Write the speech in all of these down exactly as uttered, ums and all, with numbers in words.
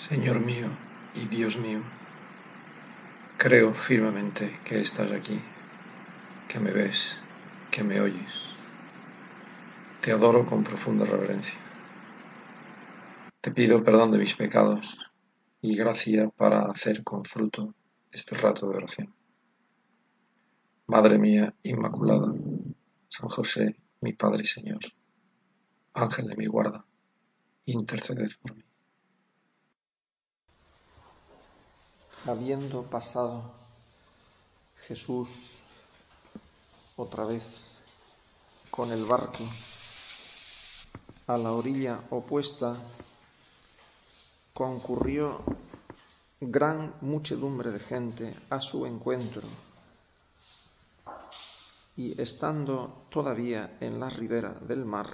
Señor mío y Dios mío, creo firmemente que estás aquí, que me ves, que me oyes. Te adoro con profunda reverencia. Te pido perdón de mis pecados y gracia para hacer con fruto este rato de oración. Madre mía Inmaculada, San José, mi Padre y Señor, Ángel de mi guarda, interceded por mí. Habiendo pasado Jesús otra vez con el barco a la orilla opuesta, concurrió gran muchedumbre de gente a su encuentro, y estando todavía en la ribera del mar,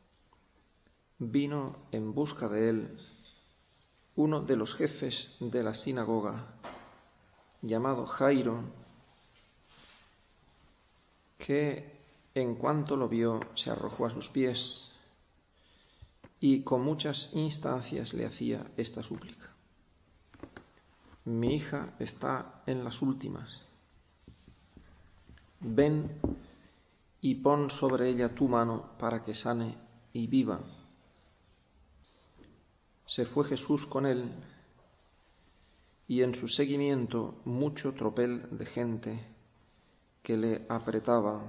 vino en busca de él uno de los jefes de la sinagoga, llamado Jairo, que en cuanto lo vio se arrojó a sus pies y con muchas instancias le hacía esta súplica: mi hija está en las últimas, ven y pon sobre ella tu mano para que sane y viva. Se fue Jesús con él, y en su seguimiento mucho tropel de gente que le apretaba.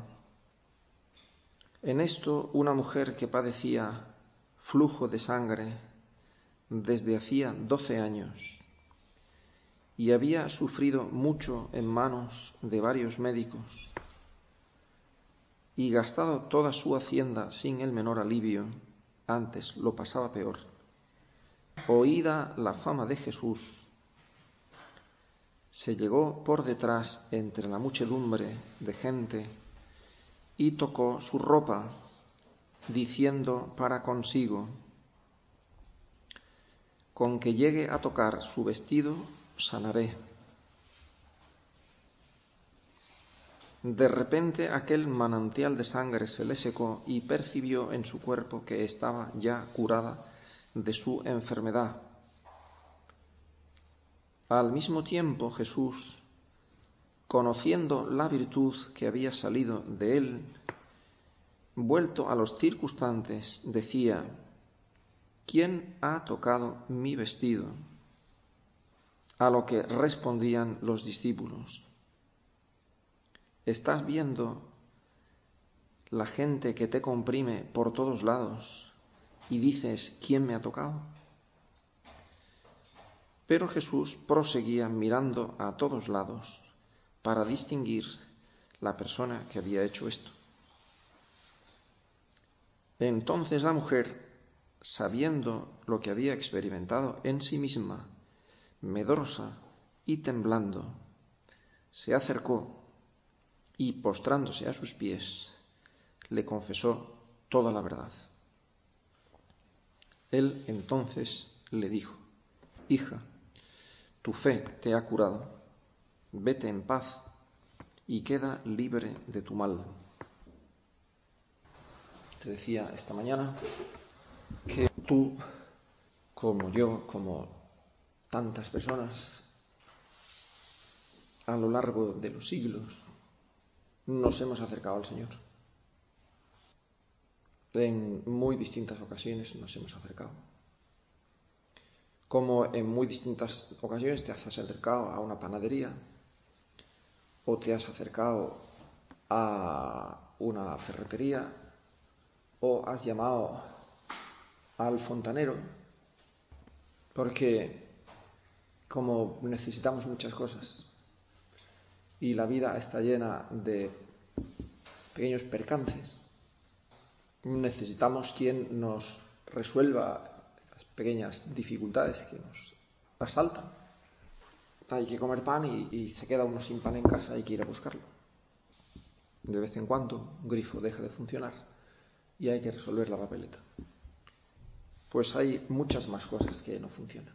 En esto una mujer que padecía flujo de sangre desde hacía doce años y había sufrido mucho en manos de varios médicos y gastado toda su hacienda sin el menor alivio, antes lo pasaba peor, oída la fama de Jesús, se llegó por detrás entre la muchedumbre de gente y tocó su ropa, diciendo para consigo: con que llegue a tocar su vestido, sanaré. De repente aquel manantial de sangre se le secó y percibió en su cuerpo que estaba ya curada de su enfermedad. Al mismo tiempo Jesús, conociendo la virtud que había salido de él, vuelto a los circunstantes, decía: ¿quién ha tocado mi vestido? A lo que respondían los discípulos: ¿estás viendo la gente que te comprime por todos lados y dices: ¿quién me ha tocado? Pero Jesús proseguía mirando a todos lados para distinguir la persona que había hecho esto. Entonces la mujer, sabiendo lo que había experimentado en sí misma, medrosa y temblando, se acercó y, postrándose a sus pies, le confesó toda la verdad. Él entonces le dijo: hija, tu fe te ha curado, vete en paz y queda libre de tu mal. Te decía esta mañana que tú, como yo, como tantas personas a lo largo de los siglos, nos hemos acercado al Señor. En muy distintas ocasiones nos hemos acercado. Como en muy distintas ocasiones te has acercado a una panadería, o te has acercado a una ferretería, o has llamado al fontanero, porque como necesitamos muchas cosas y la vida está llena de pequeños percances, necesitamos quien nos resuelva estas pequeñas dificultades que nos asaltan. Hay que comer pan y, y se queda uno sin pan en casa, hay que ir a buscarlo. De vez en cuando un grifo deja de funcionar y hay que resolver la papeleta. Pues hay muchas más cosas que no funcionan.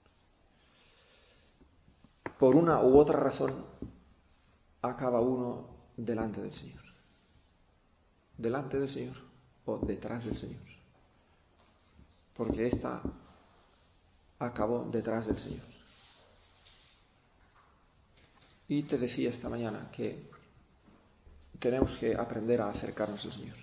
Por una u otra razón acaba uno delante del Señor. Delante del Señor o detrás del Señor. Porque esta acabó detrás del Señor. Y te decía esta mañana que tenemos que aprender a acercarnos al Señor,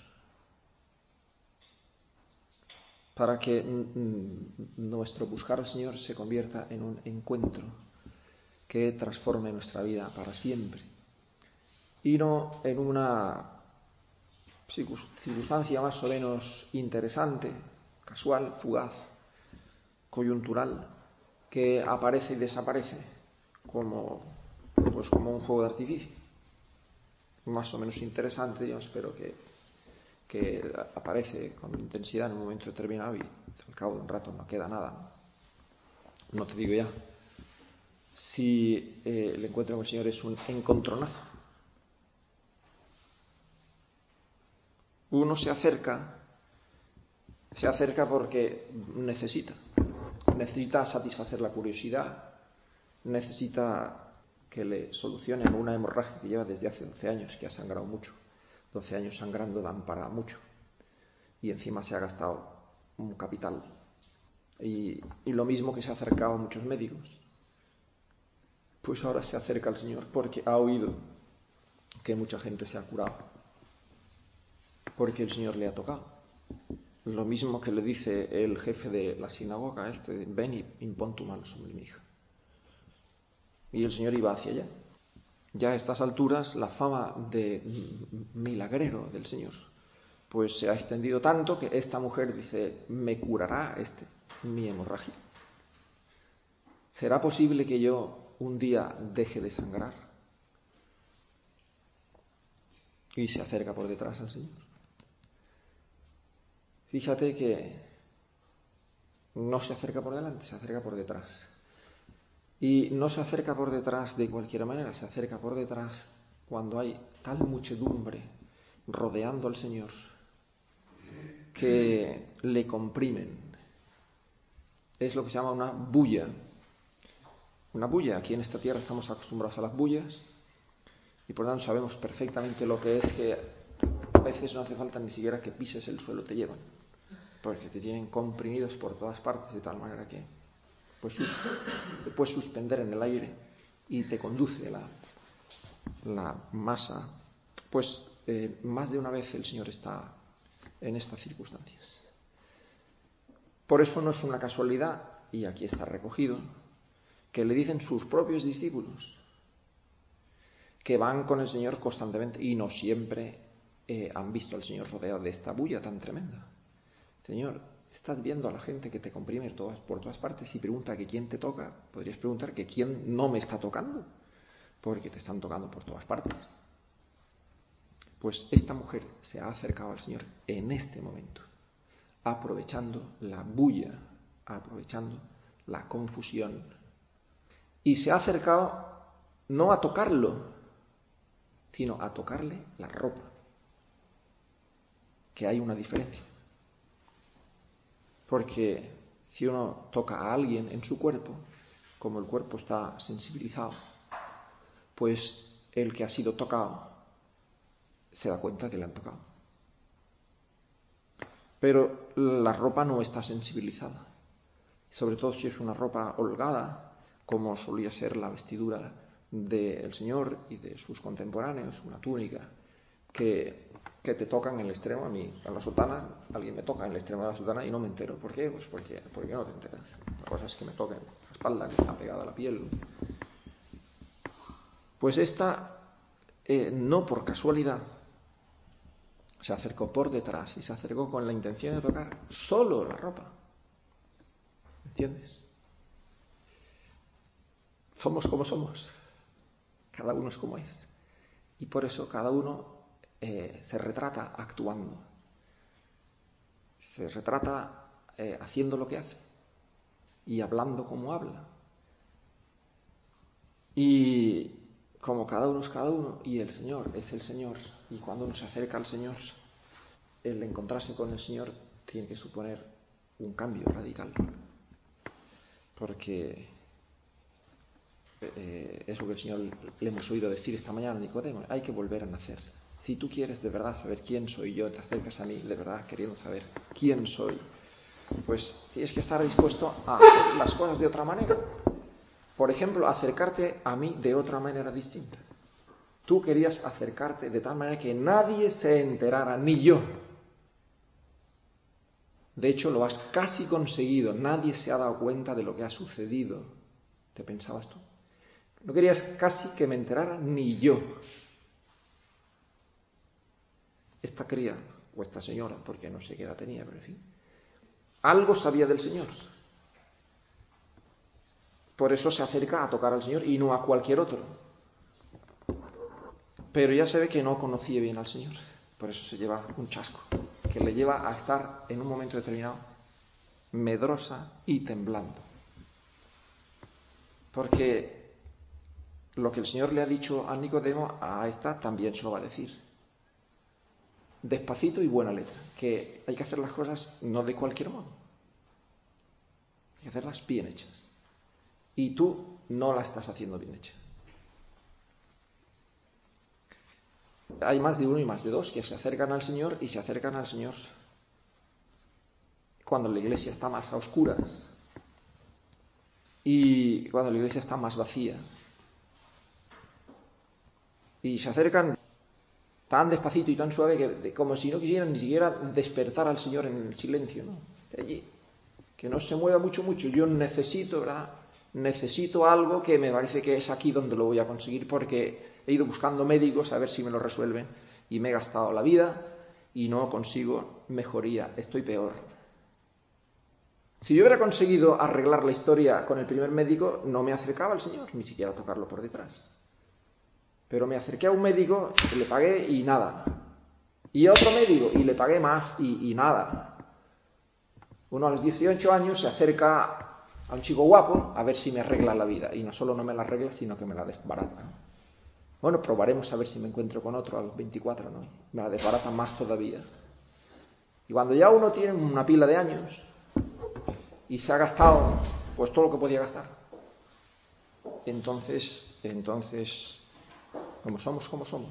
para que nuestro buscar al Señor se convierta en un encuentro que transforme nuestra vida para siempre, y no en una circunstancia más o menos interesante, casual, fugaz, coyuntural, que aparece y desaparece como, pues como un juego de artificio, más o menos interesante, yo espero que, que aparece con intensidad en un momento determinado y al cabo de un rato no queda nada. No, no te digo ya si eh, el encuentro con el Señor es un encontronazo. Uno se acerca, se acerca porque necesita, necesita satisfacer la curiosidad, necesita que le solucionen una hemorragia que lleva desde hace doce años, que ha sangrado mucho. doce años sangrando dan para mucho. Y encima se ha gastado un capital. Y, y lo mismo que se ha acercado a muchos médicos. Pues ahora se acerca al Señor porque ha oído que mucha gente se ha curado, porque el Señor le ha tocado. Lo mismo que le dice el jefe de la sinagoga, este, ven y impón tu mano sobre mi hija. Y el Señor iba hacia allá. Ya a estas alturas la fama de milagrero del Señor pues se ha extendido tanto que esta mujer dice, me curará este mi hemorragia. ¿Será posible que yo un día deje de sangrar? Y se acerca por detrás al Señor. Fíjate que no se acerca por delante, se acerca por detrás. Y no se acerca por detrás de cualquier manera, se acerca por detrás cuando hay tal muchedumbre rodeando al Señor que le comprimen. Es lo que se llama una bulla. Una bulla. Aquí en esta tierra estamos acostumbrados a las bullas y por tanto sabemos perfectamente lo que es que a veces no hace falta ni siquiera que pises el suelo, te llevan, porque te tienen comprimidos por todas partes de tal manera que pues sus, te puedes suspender en el aire y te conduce la, la masa. Pues eh, más de una vez el Señor está en estas circunstancias. Por eso no es una casualidad, y aquí está recogido, que le dicen sus propios discípulos, que van con el Señor constantemente y no siempre eh, han visto al Señor rodeado de esta bulla tan tremenda. Señor, estás viendo a la gente que te comprime todas, por todas partes y pregunta que quién te toca. Podrías preguntar que quién no me está tocando, porque te están tocando por todas partes. Pues esta mujer se ha acercado al Señor en este momento, aprovechando la bulla, aprovechando la confusión. Y se ha acercado no a tocarlo, sino a tocarle la ropa. Que hay una diferencia. Porque si uno toca a alguien en su cuerpo, como el cuerpo está sensibilizado, pues el que ha sido tocado se da cuenta que le han tocado. Pero la ropa no está sensibilizada, sobre todo si es una ropa holgada, como solía ser la vestidura del Señor y de sus contemporáneos, una túnica que, que te tocan en el extremo. A mí, en la sotana, alguien me toca en el extremo de la sotana y no me entero. ¿Por qué? Pues porque, porque no te enteras. La cosa es que me toquen la espalda, que está pegada a la piel. Pues esta, eh, no por casualidad, se acercó por detrás y se acercó con la intención de tocar solo la ropa. ¿Entiendes? Somos como somos. Cada uno es como es. Y por eso cada uno eh, se retrata actuando. Se retrata eh, haciendo lo que hace. Y hablando como habla. Y como cada uno es cada uno, y el Señor es el Señor, y cuando uno se acerca al Señor, el encontrarse con el Señor tiene que suponer un cambio radical. Porque eh, es lo que el Señor le hemos oído decir esta mañana a Nicodemo: hay que volver a nacer. Si tú quieres de verdad saber quién soy yo, te acercas a mí de verdad queriendo saber quién soy, pues tienes que estar dispuesto a hacer las cosas de otra manera. Por ejemplo, acercarte a mí de otra manera distinta. Tú querías acercarte de tal manera que nadie se enterara, ni yo. De hecho, lo has casi conseguido. Nadie se ha dado cuenta de lo que ha sucedido. ¿Te pensabas tú? No querías casi que me enterara ni yo. Esta cría, o esta señora, porque no sé qué edad tenía, pero en fin, algo sabía del Señor. Por eso se acerca a tocar al Señor y no a cualquier otro. Pero ya se ve que no conocía bien al Señor. Por eso se lleva un chasco, que le lleva a estar en un momento determinado medrosa y temblando. Porque lo que el Señor le ha dicho a Nicodemo, a esta también se lo va a decir. Despacito y buena letra, que hay que hacer las cosas no de cualquier modo. Hay que hacerlas bien hechas. Y tú no las estás haciendo bien hechas. Hay más de uno y más de dos que se acercan al Señor y se acercan al Señor cuando la iglesia está más a oscuras y cuando la iglesia está más vacía. Y se acercan tan despacito y tan suave que como si no quisieran ni siquiera despertar al Señor en el silencio, ¿no? Esté allí, que no se mueva mucho, mucho. Yo necesito, ¿verdad? Necesito algo que me parece que es aquí donde lo voy a conseguir, porque he ido buscando médicos a ver si me lo resuelven y me he gastado la vida y no consigo mejoría, estoy peor. Si yo hubiera conseguido arreglar la historia con el primer médico, no me acercaba al Señor, ni siquiera a tocarlo por detrás. Pero me acerqué a un médico, le pagué y nada. Y a otro médico y le pagué más y, y nada. Uno a los dieciocho años se acerca a un chico guapo a ver si me arregla la vida. Y no solo no me la arregla, sino que me la desbarata, ¿no? Bueno, probaremos a ver si me encuentro con otro a los veinticuatro, ¿no? Me la desbarata más todavía. Y cuando ya uno tiene una pila de años y se ha gastado pues todo lo que podía gastar, entonces, entonces, como somos, como somos,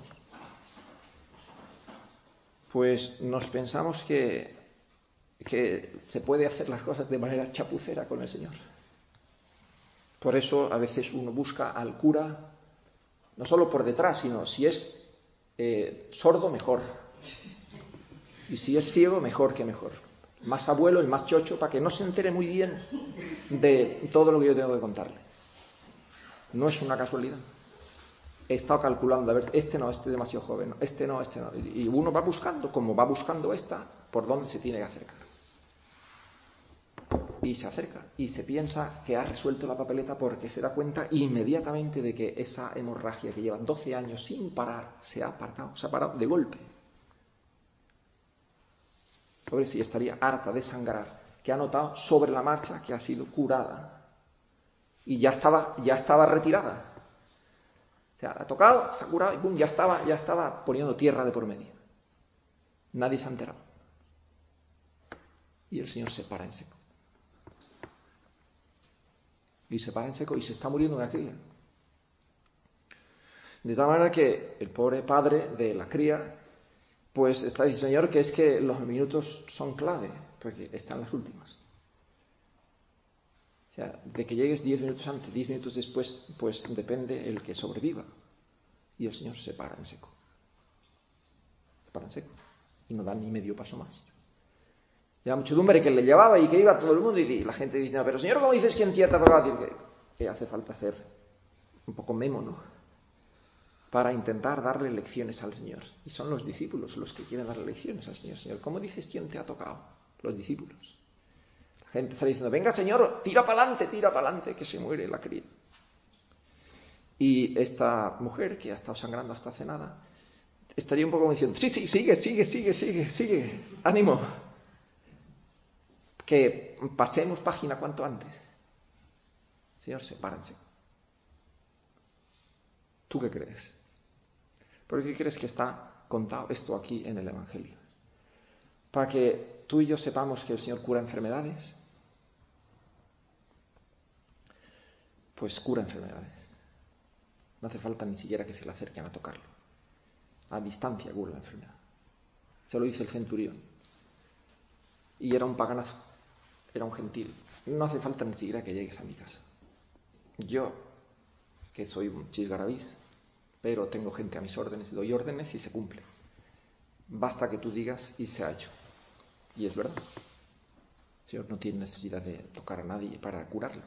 pues nos pensamos que, que se puede hacer las cosas de manera chapucera con el Señor. Por eso a veces uno busca al cura, no solo por detrás, sino si es eh, sordo, mejor. Y si es ciego, mejor que mejor. Más abuelo y más chocho para que no se entere muy bien de todo lo que yo tengo que contarle. No es una casualidad. He estado calculando, a ver, este no, este es demasiado joven, este no, este no. Y uno va buscando, como va buscando esta, por dónde se tiene que acercar. Y se acerca y se piensa que ha resuelto la papeleta porque se da cuenta inmediatamente de que esa hemorragia que lleva doce años sin parar se ha apartado, se ha parado de golpe. Pobre, si estaría harta de sangrar, que ha notado sobre la marcha que ha sido curada y ya estaba, ya estaba retirada. O sea, ha tocado, se ha curado y pum, ya estaba, ya estaba poniendo tierra de por medio. Nadie se ha enterado. Y el Señor se para en seco. Y se para en seco y se está muriendo una cría. De tal manera que el pobre padre de la cría, pues está diciendo, Señor, que es que los minutos son clave, porque están las últimas. O sea, de que llegues diez minutos antes, diez minutos después, pues depende el que sobreviva. Y el Señor se para en seco. Se para en seco. Y no da ni medio paso más. Y la muchedumbre que le llevaba y que iba todo el mundo, y la gente dice, no, pero Señor, ¿cómo dices quién te ha tocado? Decir que, que hace falta ser un poco memo, ¿no? Para intentar darle lecciones al Señor. Y son los discípulos los que quieren darle lecciones al Señor. Señor, ¿cómo dices quién te ha tocado? Los discípulos. La gente está diciendo, venga Señor, tira para adelante, tira para adelante, que se muere la cría. Y esta mujer, que ha estado sangrando hasta hace nada, estaría un poco diciendo, sí, sí, sigue, sigue, sigue, sigue, sigue, ánimo. Que pasemos página cuanto antes. Señor, sepárense. ¿Tú qué crees? ¿Por qué crees que está contado esto aquí en el Evangelio? Para que tú y yo sepamos que el Señor cura enfermedades. Pues cura enfermedades. No hace falta ni siquiera que se le acerquen a tocarlo. A distancia cura la enfermedad. Se lo dice el centurión. Y era un paganazo. era un gentil. No hace falta ni siquiera que llegues a mi casa. Yo, que soy un chisgarabiz, pero tengo gente a mis órdenes, doy órdenes y se cumple. Basta que tú digas y se ha hecho. Y es verdad. El Señor no tiene necesidad de tocar a nadie para curarlo.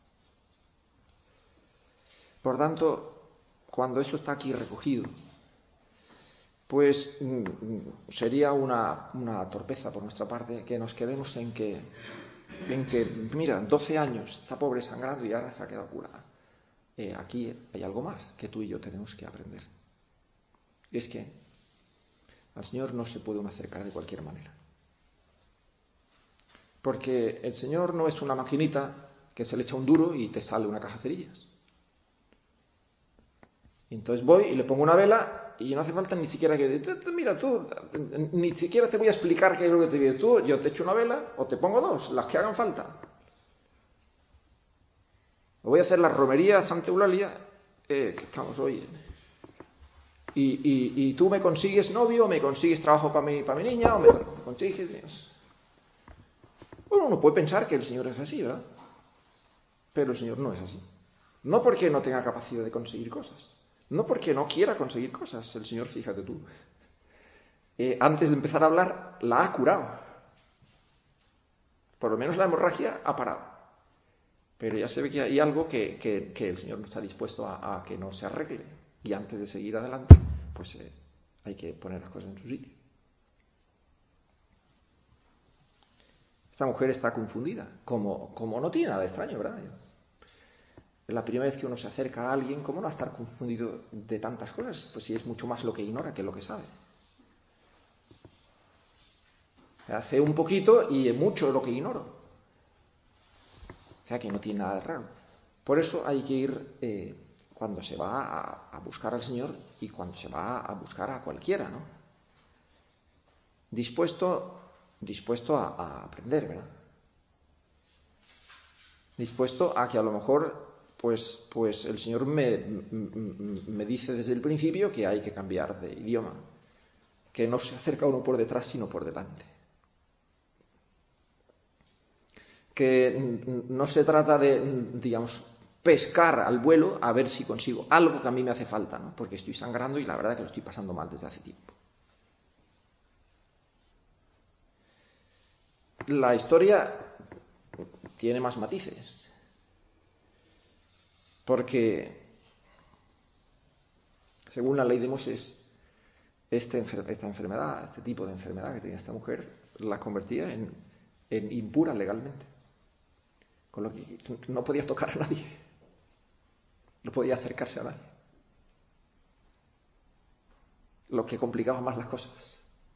Por tanto, cuando eso está aquí recogido, pues sería una, una torpeza por nuestra parte que nos quedemos en que, en que, mira, doce años, está pobre sangrando y ahora se ha quedado curada. Eh, aquí hay algo más que tú y yo tenemos que aprender. Y es que al Señor no se puede uno acercar de cualquier manera. Porque el Señor no es una maquinita que se le echa un duro y te sale una caja de cerillas. Entonces voy y le pongo una vela y no hace falta ni siquiera que... Tú, tú, mira, tú, ni siquiera te voy a explicar qué es lo que te digo. Tú, yo te echo una vela o te pongo dos, las que hagan falta. Voy a hacer la romería de Santa Eulalia, eh, que estamos hoy. Y, y, y tú me consigues novio, me consigues trabajo para mi, para mi niña, o me, me consigues... Bueno, uno puede pensar que el Señor es así, ¿verdad? Pero el Señor no es así. No porque no tenga capacidad de conseguir cosas. No porque no quiera conseguir cosas. El Señor, fíjate tú, eh, antes de empezar a hablar, la ha curado. Por lo menos la hemorragia ha parado. Pero ya se ve que hay algo que, que, que el Señor no está dispuesto a, a que no se arregle. Y antes de seguir adelante, pues eh, hay que poner las cosas en su sitio. Esta mujer está confundida, como, como no tiene nada de extraño, ¿verdad? Es la primera vez que uno se acerca a alguien, ¿cómo no va a estar confundido de tantas cosas? Pues si es mucho más lo que ignora que lo que sabe. Hace un poquito y mucho lo que ignoro. O sea que no tiene nada de raro. Por eso hay que ir eh, cuando se va a, a buscar al Señor y cuando se va a buscar a cualquiera, ¿no? Dispuesto... dispuesto a, a aprender, ¿verdad? Dispuesto a que a lo mejor, pues, pues el Señor me, me dice desde el principio que hay que cambiar de idioma, que no se acerca uno por detrás, sino por delante. Que no se trata de, digamos, pescar al vuelo a ver si consigo algo que a mí me hace falta, ¿no? Porque estoy sangrando y la verdad que lo estoy pasando mal desde hace tiempo. La historia tiene más matices, porque según la ley de Moisés, esta, esta enfermedad, este tipo de enfermedad que tenía esta mujer, la convertía en, en impura legalmente, con lo que no podía tocar a nadie, no podía acercarse a nadie, lo que complicaba más las cosas.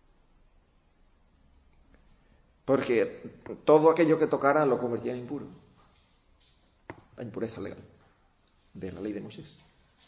Porque todo aquello que tocara lo convertía en impuro. La impureza legal de la ley de Moisés.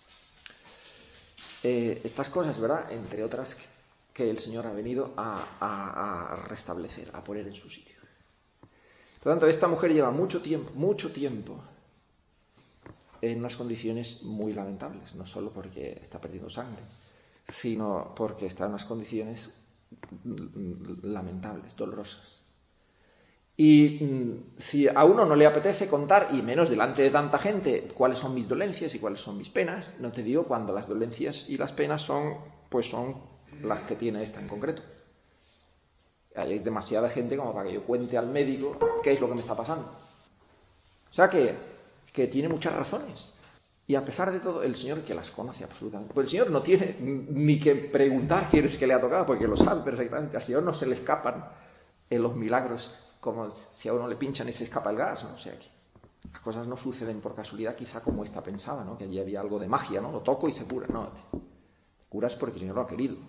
Eh, estas cosas, ¿verdad? Entre otras que el Señor ha venido a, a, a restablecer, a poner en su sitio. Por lo tanto, esta mujer lleva mucho tiempo, mucho tiempo en unas condiciones muy lamentables. No solo porque está perdiendo sangre, sino porque está en unas condiciones lamentables, dolorosas. Y mmm, si a uno no le apetece contar, y menos delante de tanta gente, cuáles son mis dolencias y cuáles son mis penas, no te digo cuando las dolencias y las penas son, pues son las que tiene esta en concreto. Hay demasiada gente como para que yo cuente al médico qué es lo que me está pasando. O sea que, que tiene muchas razones. Y a pesar de todo, el Señor que las conoce absolutamente. Pues el Señor no tiene ni que preguntar quién es que le ha tocado, porque lo sabe perfectamente. Al Señor no se le escapan en los milagros como si a uno le pinchan y se escapa el gas, ¿no? O sea, que las cosas no suceden por casualidad, quizá como esta pensaba, ¿no? Que allí había algo de magia, ¿no? Lo toco y se cura. No, curas porque el Señor lo ha querido.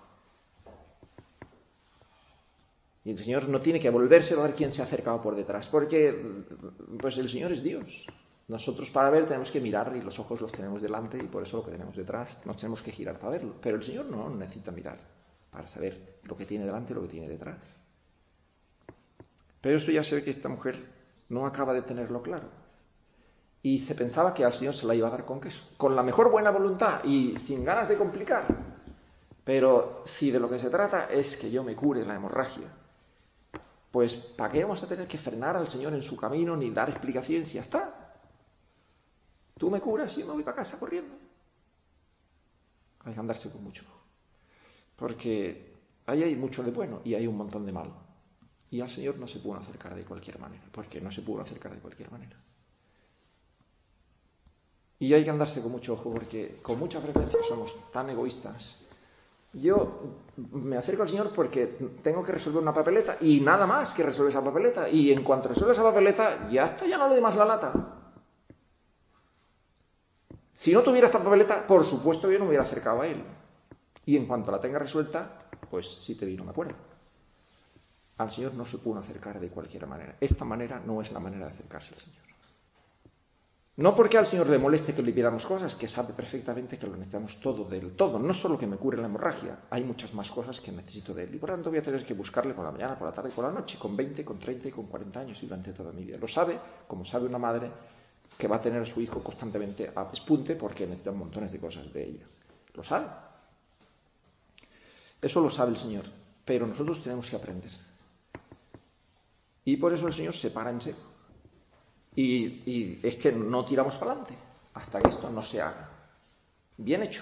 Y el Señor no tiene que volverse a ver quién se ha acercado por detrás, porque pues el Señor es Dios. Nosotros para ver tenemos que mirar y los ojos los tenemos delante y por eso lo que tenemos detrás nos tenemos que girar para verlo. Pero el Señor no necesita mirar para saber lo que tiene delante y lo que tiene detrás. Pero eso ya se ve que esta mujer no acaba de tenerlo claro. Y se pensaba que al Señor se la iba a dar con queso, con la mejor buena voluntad y sin ganas de complicar. Pero si de lo que se trata es que yo me cure la hemorragia pues ¿para qué vamos a tener que frenar al Señor en su camino ni dar explicaciones? Y ya está. Tú me curas y yo me voy para casa corriendo. Hay que andarse con mucho. Porque ahí hay mucho de bueno y hay un montón de malo. Y al Señor no se puede acercar de cualquier manera. Porque no se puede acercar de cualquier manera. Y hay que andarse con mucho ojo porque con mucha frecuencia somos tan egoístas. Yo me acerco al Señor porque tengo que resolver una papeleta y nada más que resolver esa papeleta. Y en cuanto resuelvo esa papeleta, ya está, ya no le doy más la lata. Si no tuviera esta papeleta, por supuesto yo no me hubiera acercado a Él. Y en cuanto la tenga resuelta, pues sí te vino, me acuerdo. Al Señor no se puede acercar de cualquier manera. Esta manera no es la manera de acercarse al Señor. No porque al Señor le moleste que le pidamos cosas, que sabe perfectamente que lo necesitamos todo del todo. No solo que me cure la hemorragia, hay muchas más cosas que necesito de Él. Y por tanto voy a tener que buscarle por la mañana, por la tarde y por la noche, con veinte, con treinta y con cuarenta años y durante toda mi vida. Lo sabe, como sabe una madre que va a tener a su hijo constantemente a despunte porque necesita montones de cosas de ella. Lo sabe. Eso lo sabe el Señor, pero nosotros tenemos que aprender. Y por eso el Señor se para en seco. Y, y es que no tiramos para adelante hasta que esto no se haga. Bien hecho.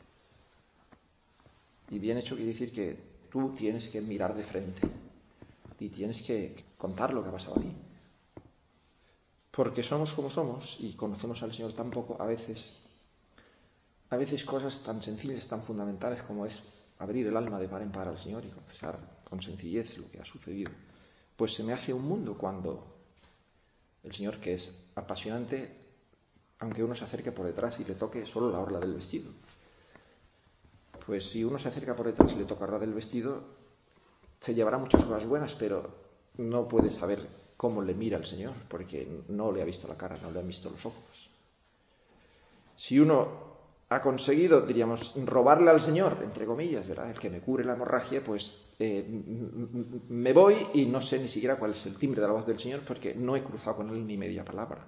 Y bien hecho quiere decir que tú tienes que mirar de frente y tienes que contar lo que ha pasado aquí. Porque somos como somos y conocemos al Señor tan poco, a veces, a veces cosas tan sencillas, tan fundamentales como es abrir el alma de par en par al Señor y confesar con sencillez lo que ha sucedido. Pues se me hace un mundo cuando el Señor, que es apasionante, aunque uno se acerque por detrás y le toque solo la orla del vestido. Pues si uno se acerca por detrás y le toca la orla del vestido, se llevará muchas cosas buenas, pero no puede saber cómo le mira el Señor, porque no le ha visto la cara, no le han visto los ojos. Si uno ha conseguido, diríamos, robarle al Señor, entre comillas, ¿verdad?, el que me cure la hemorragia, pues eh, me voy y no sé ni siquiera cuál es el timbre de la voz del Señor porque no he cruzado con Él ni media palabra.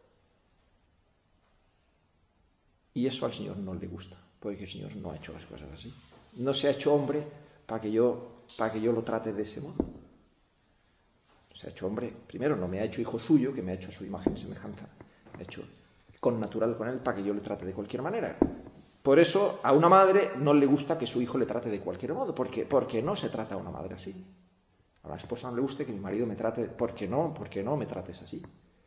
Y eso al Señor no le gusta, porque el Señor no ha hecho las cosas así. No se ha hecho hombre para que yo, para que yo lo trate de ese modo. Se ha hecho hombre, primero no me ha hecho hijo suyo, que me ha hecho a su imagen y semejanza, me ha hecho con natural con él para que yo le trate de cualquier manera. Por eso a una madre no le gusta que su hijo le trate de cualquier modo, porque, porque no se trata a una madre así. A una esposa no le gusta que mi marido me trate, porque no, porque no me trates así.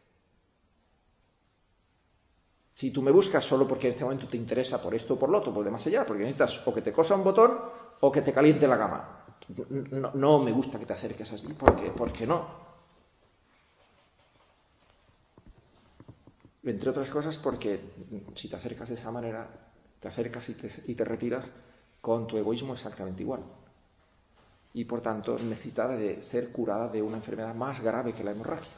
Si tú me buscas solo porque en este momento te interesa por esto o por lo otro, por demás allá, porque necesitas o que te cosa un botón o que te caliente la cama. No, no me gusta que te acerques así, porque, porque no. Entre otras cosas porque si te acercas de esa manera, te acercas y te, y te retiras con tu egoísmo exactamente igual. Y por tanto necesita de ser curada de una enfermedad más grave que la hemorragia.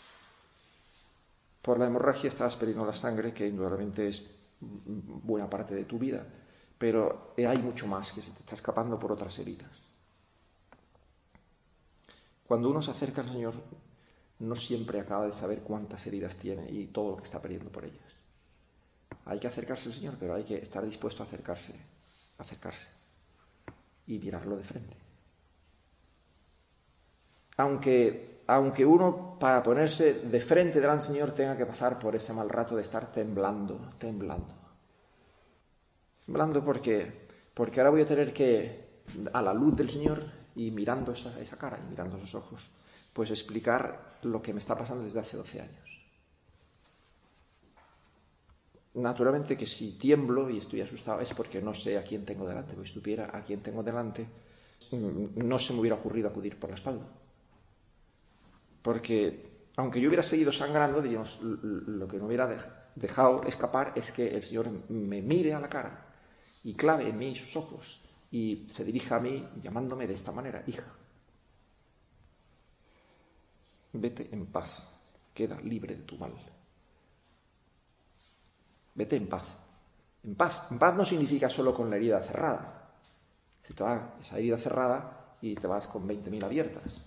Por la hemorragia estás perdiendo la sangre, que indudablemente es buena parte de tu vida, pero hay mucho más que se te está escapando por otras heridas. Cuando uno se acerca al Señor, no siempre acaba de saber cuántas heridas tiene y todo lo que está perdiendo por ellas. Hay que acercarse al Señor, pero hay que estar dispuesto a acercarse, acercarse y mirarlo de frente. Aunque, aunque uno, para ponerse de frente delante del Señor, tenga que pasar por ese mal rato de estar temblando, temblando. Temblando porque, porque ahora voy a tener que, a la luz del Señor y mirando esa, esa cara y mirando esos ojos, pues explicar lo que me está pasando desde hace doce años. Naturalmente que si tiemblo y estoy asustado es porque no sé a quién tengo delante, porque si supiera a quién tengo delante, no se me hubiera ocurrido acudir por la espalda. Porque aunque yo hubiera seguido sangrando, digamos, lo que no hubiera dejado escapar es que el Señor me mire a la cara y clave en mí sus ojos y se dirija a mí llamándome de esta manera: hija, vete en paz, queda libre de tu mal. Vete en paz. En paz. En paz no significa solo con la herida cerrada. Se te va esa herida cerrada y te vas con veinte mil abiertas.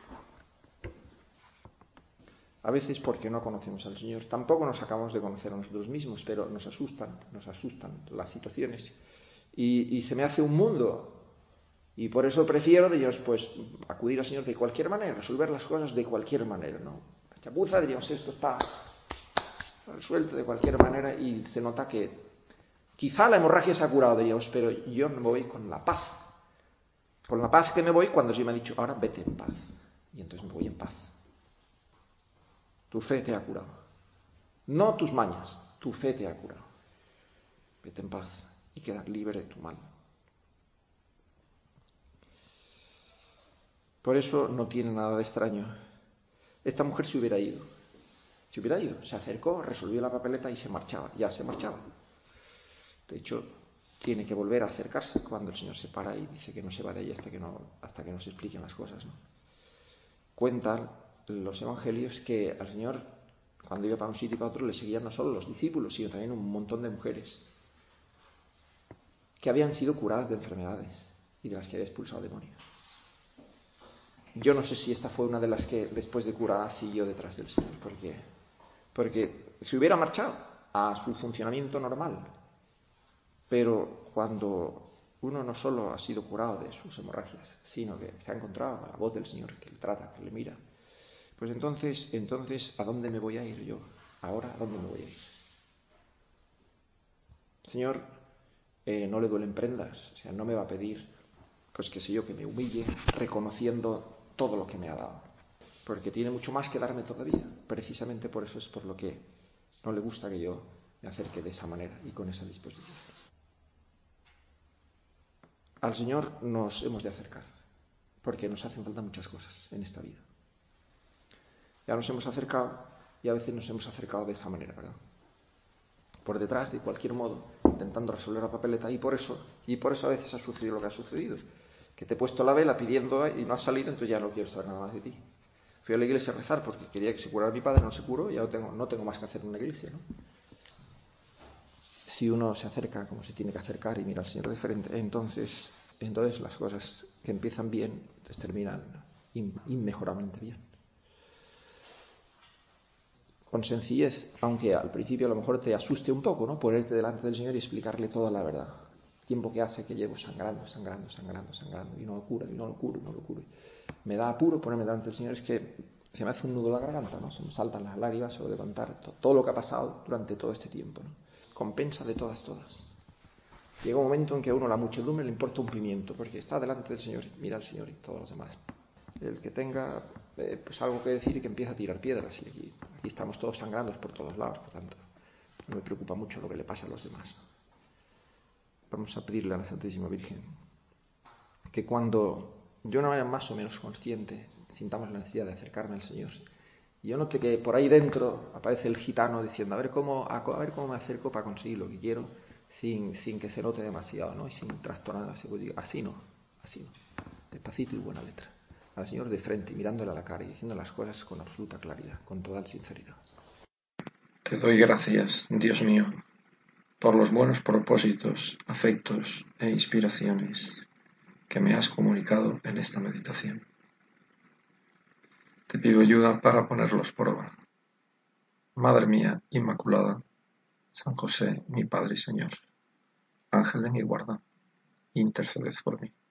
A veces porque no conocemos al Señor. Tampoco nos acabamos de conocer a nosotros mismos, pero nos asustan, nos asustan las situaciones. Y, y se me hace un mundo Y por eso prefiero, diríamos, pues, acudir al Señor de cualquier manera, resolver las cosas de cualquier manera, ¿no? La chapuza, diríamos, esto está resuelto de cualquier manera y se nota que quizá la hemorragia se ha curado, diríamos, pero yo me voy con la paz. Con la paz que me voy cuando Dios me ha dicho, ahora vete en paz. Y entonces me voy en paz. Tu fe te ha curado. No tus mañas, tu fe te ha curado. Vete en paz y queda libre de tu mal. Por eso no tiene nada de extraño. Esta mujer se hubiera ido. Se hubiera ido. Se acercó, resolvió la papeleta y se marchaba. Ya se marchaba. De hecho, tiene que volver a acercarse cuando el Señor se para y dice que no se va de ahí hasta que no, hasta que no se expliquen las cosas, ¿no? Cuentan los evangelios que al Señor, cuando iba para un sitio y para otro, le seguían no solo los discípulos, sino también un montón de mujeres que habían sido curadas de enfermedades y de las que había expulsado demonios. Yo no sé si esta fue una de las que después de curada siguió detrás del Señor, porque, porque se hubiera marchado a su funcionamiento normal. Pero cuando uno no solo ha sido curado de sus hemorragias, sino que se ha encontrado con la voz del Señor que le trata, que le mira, pues entonces, entonces, ¿a dónde me voy a ir yo? Ahora, ¿a dónde me voy a ir? El Señor eh, no le duelen prendas, o sea, no me va a pedir, pues qué sé yo, que me humille reconociendo todo lo que me ha dado, porque tiene mucho más que darme todavía. Precisamente por eso es por lo que no le gusta que yo me acerque de esa manera y con esa disposición. Al Señor nos hemos de acercar, porque nos hacen falta muchas cosas en esta vida. Ya nos hemos acercado y a veces nos hemos acercado de esa manera, ¿verdad? Por detrás, de cualquier modo, intentando resolver la papeleta, y por eso, y por eso a veces ha sucedido lo que ha sucedido. Que te he puesto la vela pidiendo y no has salido, entonces ya no quiero saber nada más de ti. Fui a la iglesia a rezar porque quería que se curara mi padre, no se curó, y ya no tengo, no tengo más que hacer en una iglesia, ¿no? Si uno se acerca como se tiene que acercar y mira al Señor de frente, entonces, entonces las cosas que empiezan bien pues terminan inmejorablemente bien. Con sencillez, aunque al principio a lo mejor te asuste un poco, ¿no? Ponerte delante del Señor y explicarle toda la verdad. El tiempo que hace que llevo sangrando, sangrando, sangrando, sangrando, y no lo cura, y no lo curo, y no lo curo. Me da apuro ponerme delante del Señor, es que se me hace un nudo en la garganta, ¿no? Se me saltan las lágrimas sobre contar to- todo lo que ha pasado durante todo este tiempo, ¿no? Compensa de todas, todas. Llega un momento en que a uno la muchedumbre le importa un pimiento, porque está delante del Señor, mira al Señor y todos los demás. El que tenga eh, pues algo que decir y que empiece a tirar piedras, y aquí, aquí estamos todos sangrando por todos lados, por tanto, no me preocupa mucho lo que le pasa a los demás. Vamos a pedirle a la Santísima Virgen que cuando yo de una manera más o menos consciente sintamos la necesidad de acercarme al Señor, y yo note que por ahí dentro aparece el gitano diciendo a ver cómo, a, a ver cómo me acerco para conseguir lo que quiero, sin, sin que se note demasiado, ¿no? Y sin trastornar así, pues digo, así no, así no, despacito y buena letra. Al Señor de frente, mirándole a la cara y diciendo las cosas con absoluta claridad, con total sinceridad. Te doy gracias, Dios mío, por los buenos propósitos, afectos e inspiraciones que me has comunicado en esta meditación. Te pido ayuda para ponerlos por obra. Madre mía Inmaculada, San José, mi Padre y Señor, Ángel de mi guarda, interceded por mí.